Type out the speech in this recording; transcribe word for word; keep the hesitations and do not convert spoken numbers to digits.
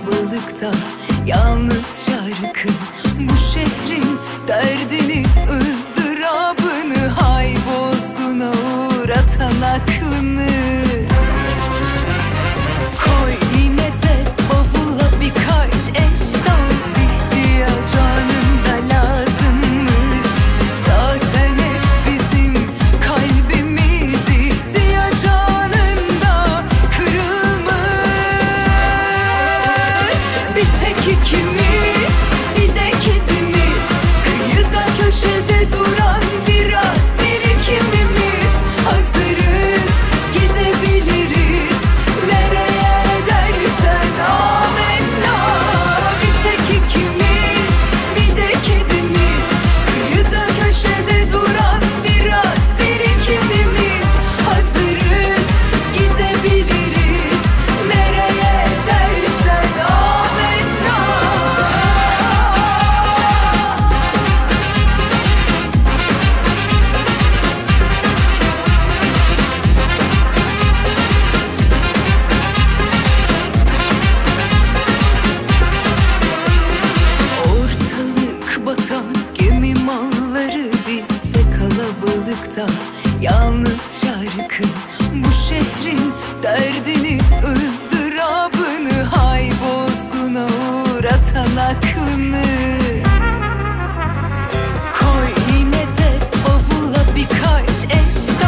kalabalıkta yalnız şarkı bu şehrin derdini, ızdırabını, hay bozguna uğratan aklını. Koy yine de bavula birkaç eş dost, ihtiyaç anında lazımmış. Zaten hep bizim kalbimiz ihtiyaç anında kırılmış. Bir tek ikimiz, bir de kedimiz, kıyıda köşede duran biraz birikimimiz. Hazırız, gidebiliriz nereye dersen amenna. Bir tek ikimiz, bir de kedimiz, kıyıda köşede duran biraz birikimimiz. Hazırız, gidebiliriz nereye dersen amenna. Ortalık batan gemi malları, bizse kalabalıkta yalnız şarkı bu şehrin derdini, ızdırabını, hay bozguna uğratan aklını. Koy yine de bavula birkaç eş